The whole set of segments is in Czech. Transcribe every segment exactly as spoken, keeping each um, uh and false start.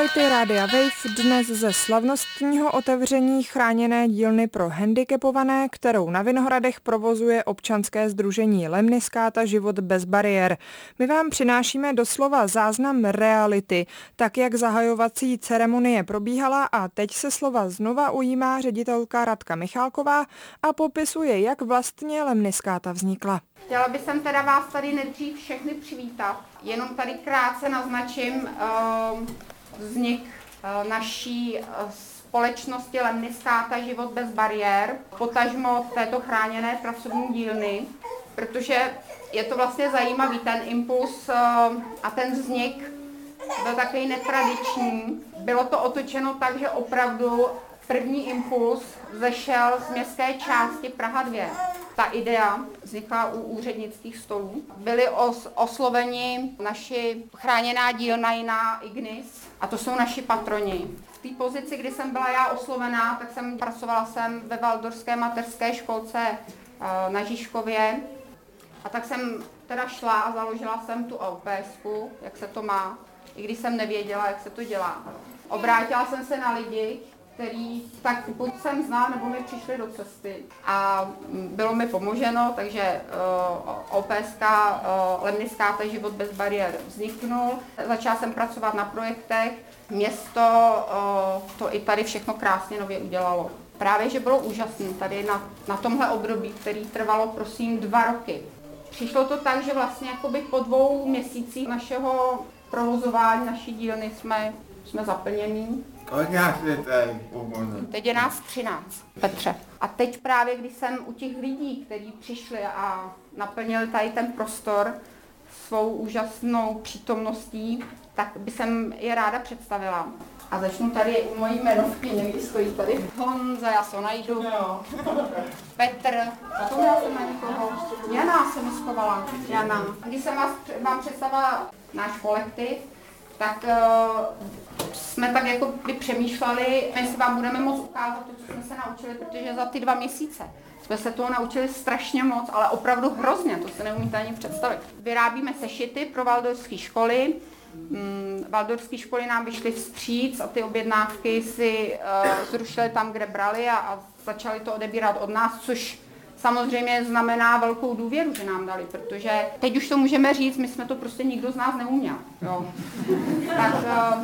Aktuality Rádia Wave dnes ze slavnostního otevření chráněné dílny pro handicapované, kterou na Vinohradech provozuje občanské sdružení Lemniskáta Život bez bariér. My vám přinášíme doslova záznam reality, tak jak zahajovací ceremonie probíhala, a teď se slova znova ujímá ředitelka Radka Michálková a popisuje, jak vlastně Lemniskáta vznikla. Chtěla bych sem teda vás tady nejdřív všechny přivítat. Jenom tady krátce naznačím uh, vznik uh, naší uh, společnosti Lemniskáta Život bez bariér, potažmo této chráněné pracovní dílny, protože je to vlastně zajímavý ten impuls uh, a ten vznik byl takový netradiční. Bylo to otočeno tak, že opravdu první impuls zešel z městské části Praha dva. Ta idea vznikla u úřednických stolů. Byli os- osloveni naši chráněná dílna jiná Ignis, a to jsou naši patroni. V té pozici, kdy jsem byla já oslovená, tak jsem pracovala jsem ve Valdorské mateřské školce e, na Žižkově. A tak jsem teda šla a založila jsem tu O P S ku, jak se to má, i když jsem nevěděla, jak se to dělá. Obrátila jsem se na lidi, který tak buď jsem znal, nebo mi přišli do cesty. A bylo mi pomoženo, takže uh, O P S ka uh, Lemniskáta Život bez bariér vzniknul. Začala jsem pracovat na projektech. Město uh, to i tady všechno krásně nově udělalo. Právě, že bylo úžasné tady na, na tomhle období, který trvalo, prosím, dva roky. Přišlo to tak, že vlastně jakoby po dvou měsících našeho provozování naší dílny jsme, jsme zaplnění. Kolik nás je tady? Teď je nás třináct, Petře. A teď právě, když jsem u těch lidí, kteří přišli a naplnili tady ten prostor svou úžasnou přítomností, tak by jsem je ráda představila. A začnu tady u mojí jmenovky, někdy stojí tady Honza, já se ho najdu. No. Petr, vzpomněla jsem na někoho. Jana se mi schovala. Jana. Když jsem vás, vám představila náš kolektiv, tak uh, jsme tak jako by přemýšleli, jestli vám budeme moct ukázat to, co jsme se naučili, protože za ty dva měsíce jsme se toho naučili strašně moc, ale opravdu hrozně, to se neumíte ani představit. Vyrábíme sešity pro valdorské školy. Hmm, valdorské školy nám vyšly vstříc a ty objednávky si uh, zrušili tam, kde brali, a, a začali to odebírat od nás, což samozřejmě znamená velkou důvěru, že nám dali, protože teď už to můžeme říct, my jsme to prostě nikdo z nás neuměl. Jo. Tak uh,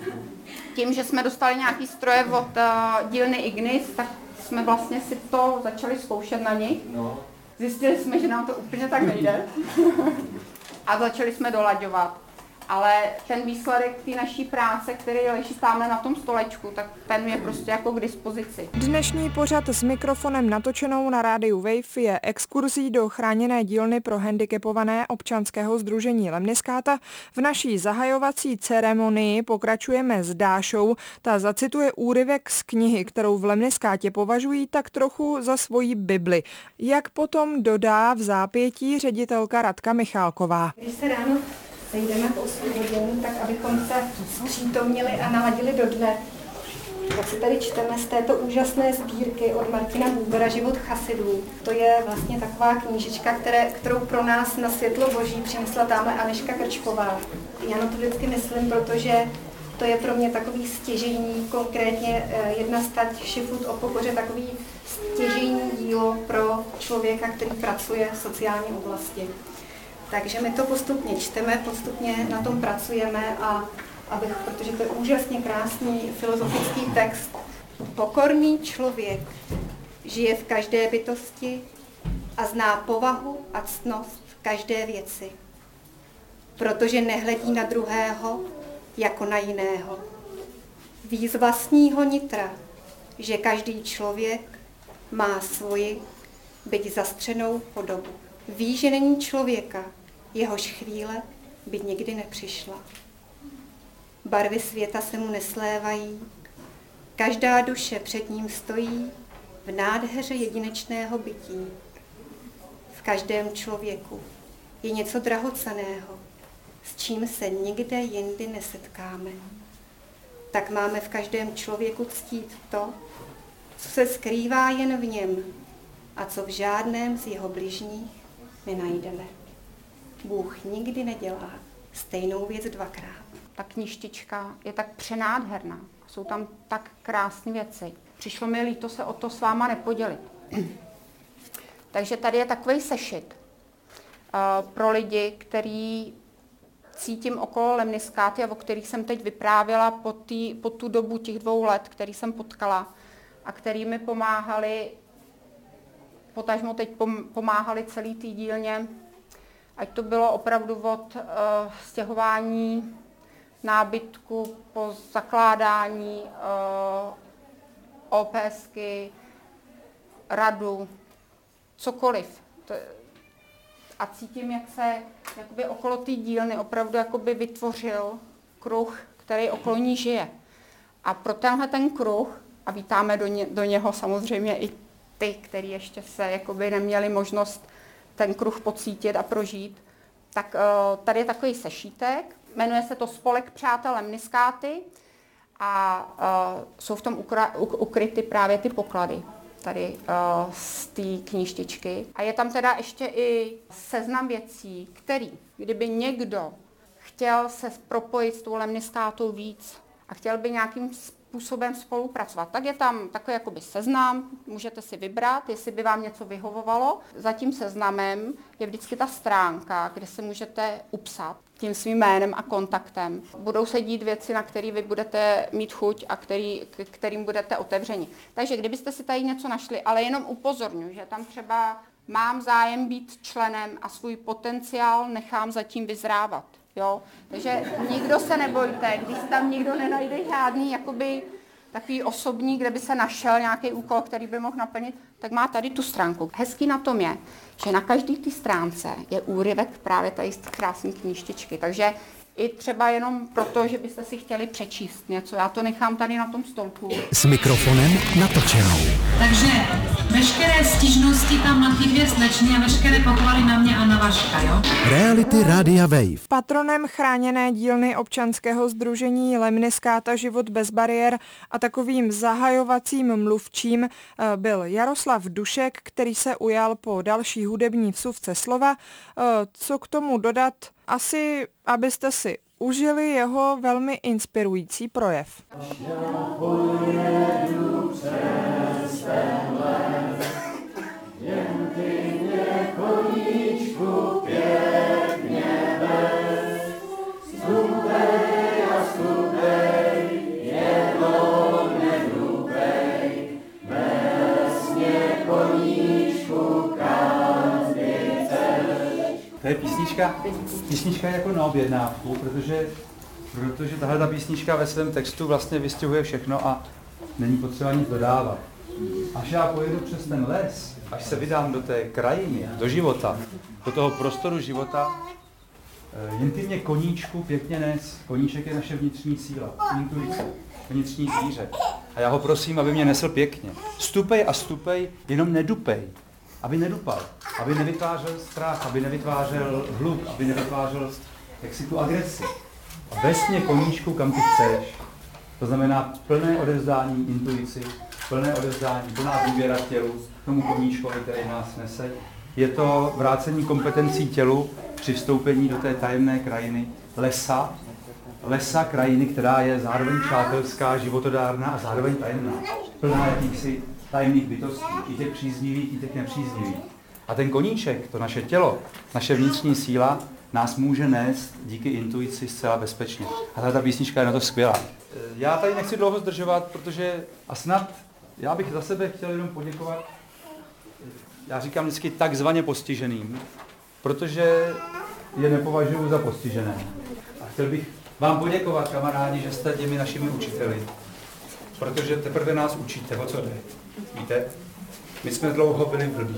tím, že jsme dostali nějaký stroje od uh, dílny Ignis, tak jsme vlastně si to začali zkoušet na nich. Zjistili jsme, že nám to úplně tak nejde a začali jsme dolaďovat. Ale ten výsledek té naší práce, který leží tamhle na tom stolečku, tak ten je prostě jako k dispozici. Dnešní pořad s mikrofonem natočenou na rádiu Wave je exkurzí do chráněné dílny pro handicapované občanského sdružení Lemniskáta. V naší zahajovací ceremonii pokračujeme s Dášou. Ta zacituje úryvek z knihy, kterou v Lemniskátě považují tak trochu za svoji Bibli. Jak potom dodá v zápětí ředitelka Radka Michálková. Když se ráno sejdeme po osm hodin, tak abychom se zpřítomnili a naladili do dne. Tak si tady čteme z této úžasné sbírky od Martina Bubera Život chasidů. To je vlastně taková knížička, které, kterou pro nás na světlo boží přinesla tamhle Anežka Krčková. Já na to vždycky myslím, protože to je pro mě takový stěžejní, konkrétně jedna stať Šifut o pokoře, takový stěžejní dílo pro člověka, který pracuje v sociální oblasti. Takže my to postupně čteme, postupně na tom pracujeme, a abych, protože to je úžasně krásný filozofický text. Pokorný člověk žije v každé bytosti a zná povahu a ctnost každé věci, protože nehledí na druhého jako na jiného. Ví z vlastního nitra, že každý člověk má svoji, byť zastřenou podobu. Ví, že není člověka, jehož chvíle by nikdy nepřišla. Barvy světa se mu neslévají, každá duše před ním stojí v nádheře jedinečného bytí. V každém člověku je něco drahocenného, s čím se nikde jindy nesetkáme. Tak máme v každém člověku ctít to, co se skrývá jen v něm a co v žádném z jeho bližních nenajdeme. Bůh nikdy nedělá stejnou věc dvakrát. ta knížtička je tak přenádherná. Jsou tam tak krásné věci. Přišlo mi líto se o to s váma nepodělit. Takže tady je takový sešit uh, pro lidi, který cítím okolo lemniskáty a o kterých jsem teď vyprávěla po, tý, po tu dobu těch dvou let, který jsem potkala a který mi pomáhali, potažmo teď pomáhali celý té dílně, ať to bylo opravdu od uh, stěhování nábytku po zakládání uh, OPSky, radu, cokoliv. To, a cítím, jak se jakoby okolo té dílny opravdu jakoby vytvořil kruh, který okolo ní žije. A pro tenhle ten kruh, a vítáme do, ně, do něho samozřejmě i ty, kteří ještě se jakoby neměli možnost ten kruh pocítit a prožít, tak uh, tady je takový sešítek, jmenuje se to Spolek přátel lemniskáty a uh, jsou v tom ukra- ukryty právě ty poklady tady uh, z té knížtičky. A je tam teda ještě i seznam věcí, který, kdyby někdo chtěl se propojit s tou lemniskátou víc a chtěl by nějakým způsobem spolupracovat, tak je tam takový jakoby seznam, můžete si vybrat, jestli by vám něco vyhovovalo. Za tím seznamem je vždycky ta stránka, kde se můžete upsat tím svým jménem a kontaktem. Budou se dít věci, na které vy budete mít chuť a který, k kterým budete otevřeni. Takže kdybyste si tady něco našli, ale jenom upozorňuji, že tam třeba mám zájem být členem a svůj potenciál nechám zatím vyzrávat. Jo? Takže nikdo se nebojte, když tam nikdo nenajde žádný jakoby, takový osobní, kde by se našel nějaký úkol, který by mohl naplnit, tak má tady tu stránku. Hezký na tom je, že na každé té stránce je úryvek právě tady z krásné knížtičky. Takže i třeba jenom proto, že byste si chtěli přečíst něco. Já to nechám tady na tom stolku. S mikrofonem natočenou. Takže veškeré stížnosti tam na ty dvě slečny a veškeré pochvaly na mě a na Vaška, jo? Reality Rádia Wave. Patronem chráněné dílny občanského sdružení Lemniskáta život bez bariér a takovým zahajovacím mluvčím byl Jaroslav Dušek, který se ujal po další hudební vsuvce slova. Co k tomu dodat? Asi, abyste si užili jeho velmi inspirující projev. To je písnička, písnička jako na objednávku, protože, protože tahle ta písnička ve svém textu vlastně vystihuje všechno a není potřeba nic dodávat. Až já pojedu přes ten les, až se vydám do té krajiny, do života, do toho prostoru života, jen ty mě koníčku pěkně nes. Koníček je naše vnitřní síla, intuice, vnitřní zvíře. A já ho prosím, aby mě nesl pěkně. Stupej a stupej, jenom nedupej. Aby nedupal, aby nevytvářel strach, aby nevytvářel hluk, aby nevytvářel jaksi tu agresi. A ves mě koníčku, kam ty chceš. To znamená plné odevzdání intuici, plné odevzdání, plná důvěra tělu, tomu koníčkovi, který nás nese. Je to vrácení kompetencí tělu při vstoupení do té tajemné krajiny lesa, lesa krajiny, která je zároveň přátelská, životodárná a zároveň tajemná. Plná jakýchsi tajemných bytostí, i těch příznivých, i těch nepříznivých. A ten koníček, to naše tělo, naše vnitřní síla, nás může nést díky intuici zcela bezpečně. A ta písnička je na to skvělá. Já tady nechci dlouho zdržovat, protože a snad já bych za sebe chtěl jenom poděkovat, já říkám vždycky takzvaně postiženým, protože je nepovažuji za postižené. A chtěl bych vám poděkovat, kamarádi, že jste těmi našimi učiteli, protože teprve nás učíte, o co jde. Víte, my jsme dlouho byli blbí.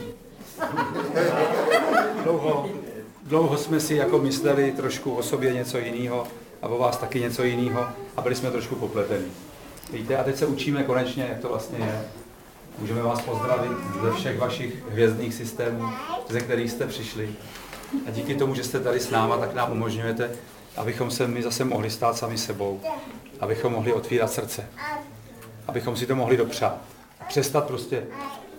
Dlouho, dlouho jsme si jako mysleli trošku o sobě něco jiného a o vás taky něco jiného a byli jsme trošku popletení. Víte, a teď se učíme konečně, jak to vlastně je. Můžeme vás pozdravit ze všech vašich hvězdných systémů, ze kterých jste přišli. A díky tomu, že jste tady s náma, tak nám umožňujete, abychom se my zase mohli stát sami sebou. Abychom mohli otvírat srdce. Abychom si to mohli dopřát. A přestat prostě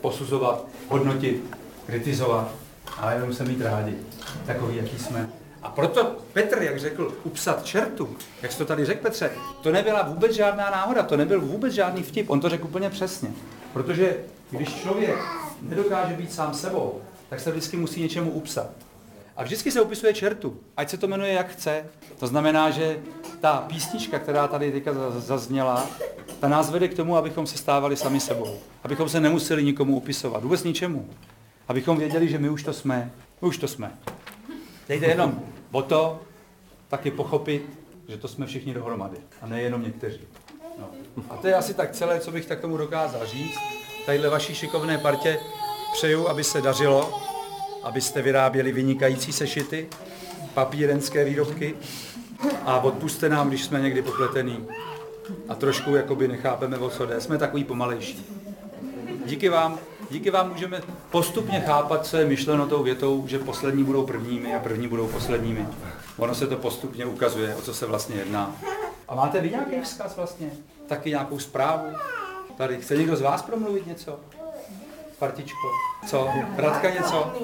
posuzovat, hodnotit, kritizovat, ale jenom se mít rádi. Takový, jaký jsme. A proto Petr, jak řekl, upsat čertu, jak jsi to tady řekl, Petře, to nebyla vůbec žádná náhoda, to nebyl vůbec žádný vtip, on to řekl úplně přesně. Protože když člověk nedokáže být sám sebou, tak se vždycky musí něčemu upsat. A vždycky se upisuje čertu, ať se to jmenuje jak chce. To znamená, že ta písnička, která tady teďka zazněla, ta nás vede k tomu, abychom se stávali sami sebou. Abychom se nemuseli nikomu upisovat, vůbec ničemu. Abychom věděli, že my už to jsme, my už to jsme. Teď jde jenom o to, taky pochopit, že to jsme všichni dohromady a nejenom někteří. No. A to je asi tak celé, co bych tak tomu dokázal říct. Tadyhle vaší šikovné partě přeju, aby se dařilo, abyste vyráběli vynikající sešity, papírenské výrobky a odpuste nám, když jsme někdy popletený a trošku jakoby nechápeme, o co jde. Jsme takový pomalejší. Díky vám, díky vám můžeme postupně chápat, co je myšleno tou větou, že poslední budou prvními a první budou posledními. Ono se to postupně ukazuje, o co se vlastně jedná. A máte vy nějaký vzkaz vlastně? Taky nějakou zprávu? Tady chce někdo z vás promluvit něco? Partičko? Co? Radka něco?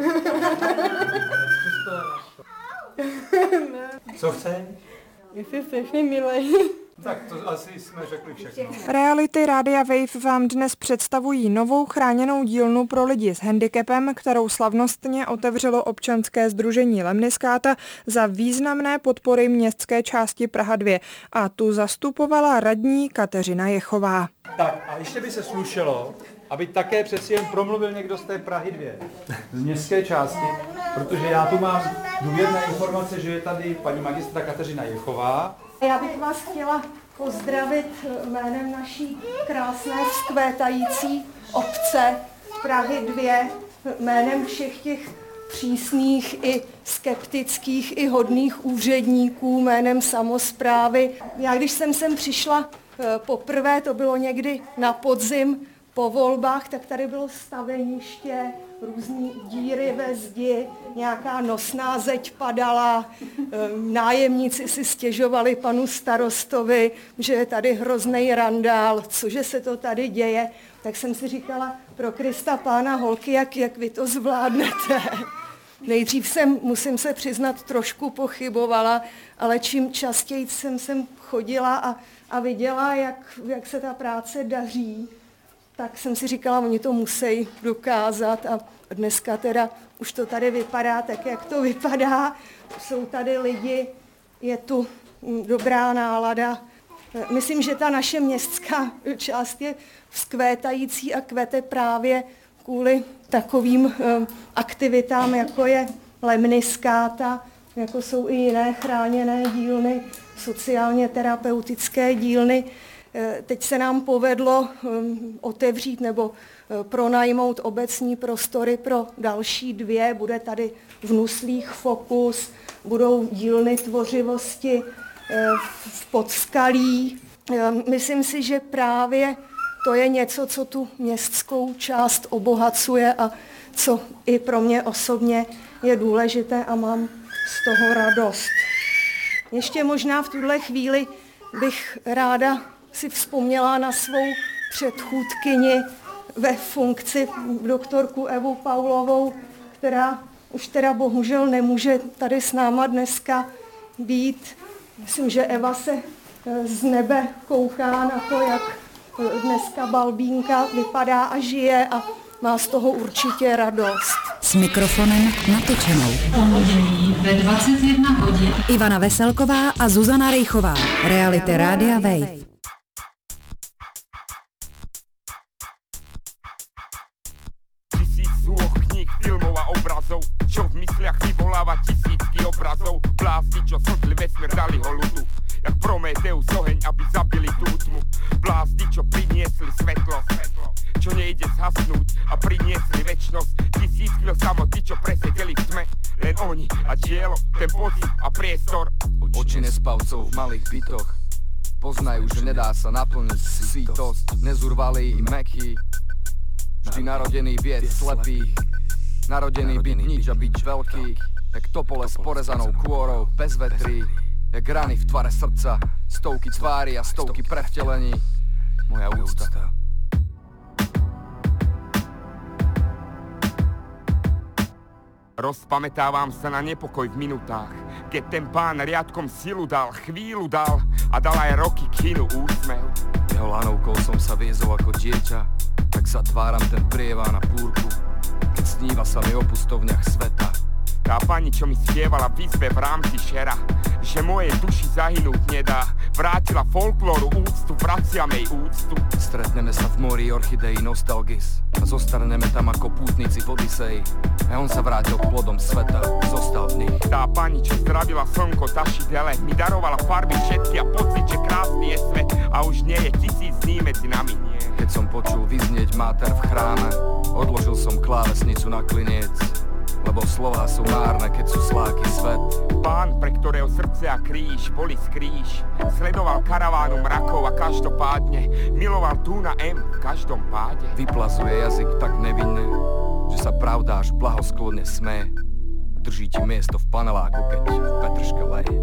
Co chce? Jsi strašně milej. Tak to asi jsme řekli všechno. Reality Rádia Wave vám dnes představují novou chráněnou dílnu pro lidi s handicapem, kterou slavnostně otevřelo občanské sdružení Lemniskáta za významné podpory městské části Praha dva a tu zastupovala radní Kateřina Jechová. Tak a ještě by se slušelo, aby také přeci jen promluvil někdo z té Prahy dva, z městské části, protože já tu mám důvěrné informace, že je tady paní magistra Kateřina Jechová. Já bych vás chtěla pozdravit jménem naší krásné vzkvétající obce Prahy dva, jménem všech těch přísných i skeptických i hodných úředníků, jménem samosprávy. Já když jsem sem přišla poprvé, to bylo někdy na podzim po volbách, tak tady bylo staveniště, různé díry ve zdi, nějaká nosná zeď padala, nájemníci si stěžovali panu starostovi, že je tady hroznej randál, cože se to tady děje. Tak jsem si říkala, pro Krista Pána holky, jak, jak vy to zvládnete. Nejdřív jsem, musím se přiznat, trošku pochybovala, ale čím častěji jsem sem chodila a, a viděla, jak, jak se ta práce daří, tak jsem si říkala, oni to musí dokázat a dneska teda už to tady vypadá tak, jak to vypadá. Jsou tady lidi, je tu dobrá nálada. Myslím, že ta naše městská část je vzkvétající a kvete právě kvůli takovým aktivitám, jako je Lemniskáta, jako jsou i jiné chráněné dílny, sociálně terapeutické dílny. Teď se nám povedlo otevřít nebo pronajmout obecní prostory pro další dvě. Bude tady v Nuslích Fokus, budou dílny tvořivosti v Podskalí. Myslím si, že právě to je něco, co tu městskou část obohacuje a co i pro mě osobně je důležité a mám z toho radost. Ještě možná v tuhle chvíli bych ráda si vzpomněla na svou předchůdkyni ve funkci doktorku Evu Paulovou, která už teda bohužel nemůže tady s náma dneska být. Myslím, že Eva se z nebe kouká na to, jak dneska Balbínka vypadá a žije a má z toho určitě radost. S mikrofonem natočenou. Pondělí ve dvacet jedna hodin. Ivana Veselková a Zuzana Rejchová. Reality Rádia Wave. Filmov a obrazov, čo v mysliach vyvoláva tisícky obrazov. Blázni, čo sotli vesmír, dali ho ľudu, jak Prometeus oheň, aby zabili tú tmu. Blázni, čo priniesli svetlo, čo nejde zhasnúť a priniesli večnosť. Tisíc chvíľ samoty, čo presedeli v tme, len oni a dielo, ten pocit a priestor. Oči nespavcov v malých bytoch poznajú, že nedá sa naplniť svítosť. Nezurvalý i mäkký, vždy narodený vied slepý, narodený byť nič a byť veľký, jak topole s porezanou kôrou, bez vetrí, jak rany v tvare srdca, stovky tvári a stovky prevtelení. Moja úcta. Rozpamätávam sa na nepokoj v minutách, keď ten pán riadkom silu dal, chvíľu dal a dal aj roky kinu úsmev. Jeho lanovkou som sa viezol ako dieťa, tak zatváram ten prieván na búrku, keď sníva sa mi o pustovniach sveta. Tá pani, čo mi spievala v izbe v rámci šera, že mojej duši zahynúť nedá, vrátila folklóru úctu, vraciam jej úctu. Stretneme sa v mori orchideí nostalgis a zostarneme tam ako pútnici v Odiseji. A on sa vrátil k plodom sveta, zostal v nich. Tá pani, čo zdravila slnko taši dele, mi darovala farby všetky a pocit, že krásny je svet a už nie je tisíc dní medzi nami. Nie. Keď som počul vyznieť máter v chráme, odložil som klávesnicu na kliniec, lebo slová sú márne, keď sú sláky svet. Pán, pre ktorého srdce a kríž boli skríž, sledoval karavánu mrakov a každopádne miloval tú na M v každom páde. Vyplazuje jazyk tak nevinne, že sa pravda až blahosklonne smé. Drží ti miesto v paneláku, keď v Petrške leje.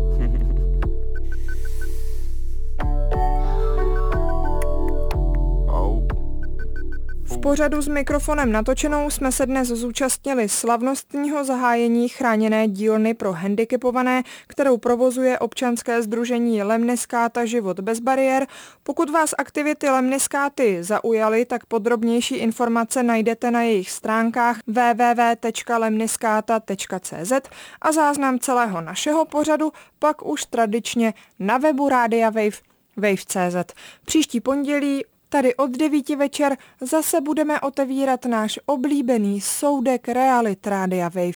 V pořadu s mikrofonem natočenou jsme se dnes zúčastnili slavnostního zahájení chráněné dílny pro handicapované, kterou provozuje občanské sdružení Lemniskáta Život bez bariér. Pokud vás aktivity Lemniskáty zaujaly, tak podrobnější informace najdete na jejich stránkách w w w tečka lemniskáta tečka c z a záznam celého našeho pořadu pak už tradičně na webu Rádia Wave, wave tečka c z. Příští pondělí tady od devíti večer zase budeme otevírat náš oblíbený soudek realit Rádia Wave.